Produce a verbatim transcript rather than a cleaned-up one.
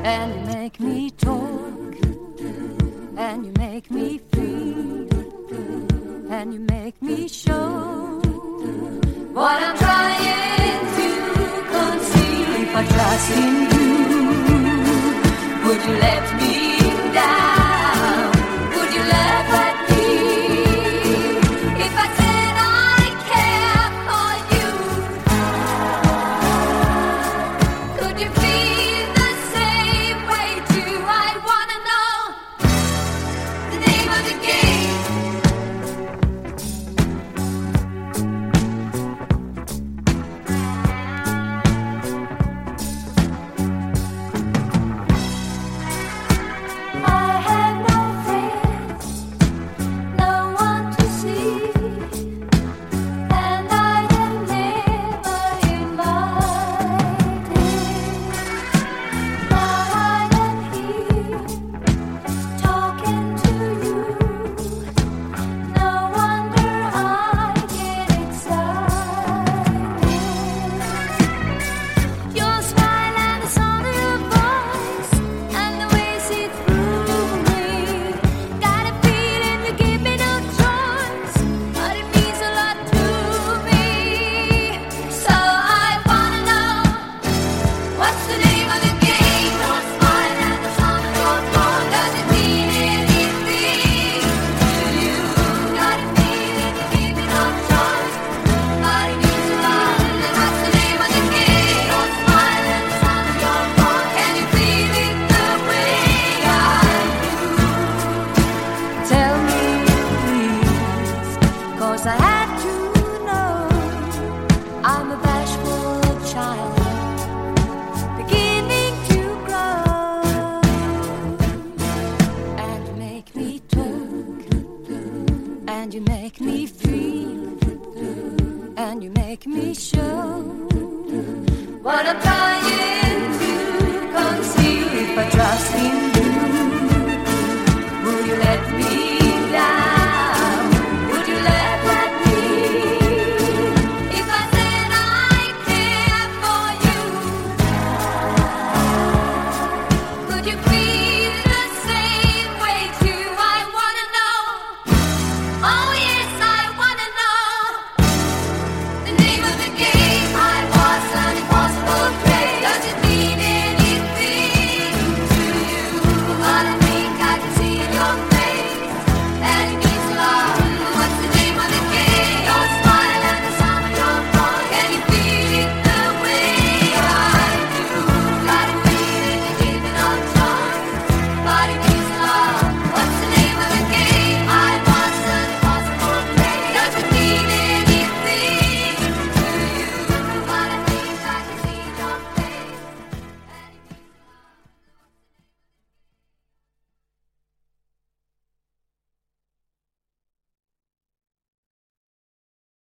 And you make me talk, and you make me feel, and you make me show what I'm trying to conceal. If I trust in you, would you let me down? Would you laugh at me if I said I care for you? Could you feel the same way too? I wanna know the name of the game. I have no friends, no one to see, and I am never invited. Now I am here, talking to you. No wonder I get excited. Your smile and the sound of your voice and the way you see through me. Got a feeling you give me no choice, but it means a lot to me. So I wanna know, what's the name of the game? Your smile and the sound of your voice, does it mean anything to you? Got a feeling you give me no choice, but it means a lot. And what's the name of the game? Your smile and the sound of your voice, can you feel it the way I do? Tell me please, 'cause I had to know. I'm a bashful child, beginning to grow. And you make me talk, and you make me feel, and you make me show what I'm trying to conceal. If I trust in